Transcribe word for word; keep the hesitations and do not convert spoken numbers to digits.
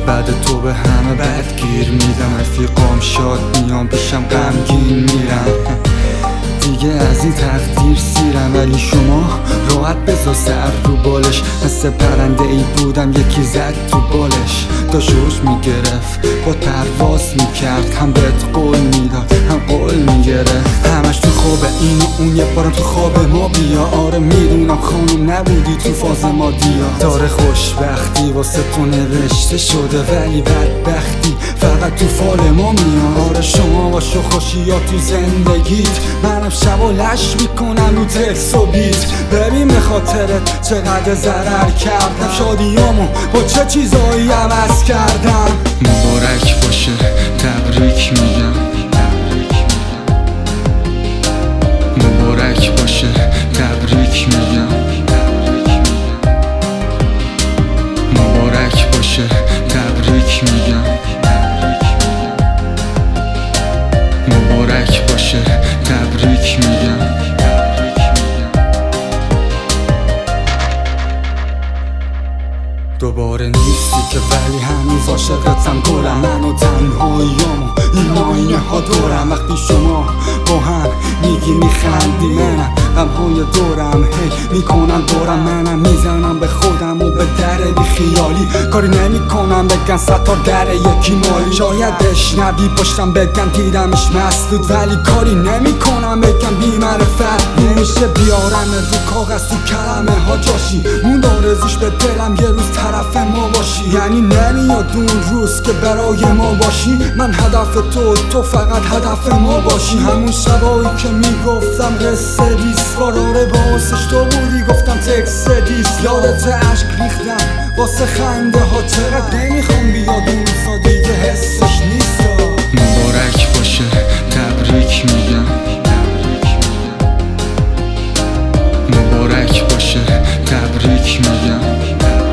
بعد تو به همه بد گیر میدم، رفیقام شاد میان پیشم غمگین میرم. دیگه از این تقدیر سیرم، ولی شما راحت بذار سر رو بالش. مثل پرنده ای بودم یکی زد تو بالش، داشت روش میگرفت با پرواز میکرد، هم بهت قول میداد هم قول میگرفت. همش تو خواب این و اون، یه بارم تو خواب ما بیا. آره میدونم خانم نبودی تو فاز ما دیا. داره خوشبختی واسه تو نوشته شده، ولی بدبختی فقط تو فال ما میاد. آره شما باشو خوشی یا تو زندگیت، منم شب و لش میکنم رو تکس و بیت. ببین به خاطرت چقدر ضرر کردم، شادیامو با چه چیزایی عوض کردم. مبارک باشه تبریک میگم، مبارک باشه تبریک میگم، مبارک باشه تبریک میگم، مبارک باشه تبریک میگم. دوباره نیستی که ولی هنوز عاشقتم گلم. من و تنهاییامو این آینه ها دورم. وقتی شما با هم میگی میخندی، منم غمهای دورم هی میکنم دورم. منم میزنم به خودم و به در بی خیالی، کاری نمیکنم بگن ستار در یکی مالی. شاید بشنوی پشتم بگن دیدمش مسدود، ولی کاری نمیکنم بگم بی معرفت. نمیشه بیارم رو کاغذ تو کلمه ها جاشی، مون آرزوش به دلم یه روز طرف ما باشی. یعنی نمیاد اون روز که برای ما باشی، من هدف تو تو فقط هدف ما باشی. همون شبایی که میگفتم قصه دیست، قراره باسش تو بودی گفتم تکس دیست. یادت عشق ریختم واسه خنده ها، چقدر نمیخوام بیاد اون روزا دیگه حسش نیست. مبارک باشه تبریک میگم، مبارک باشه تبریک میگم.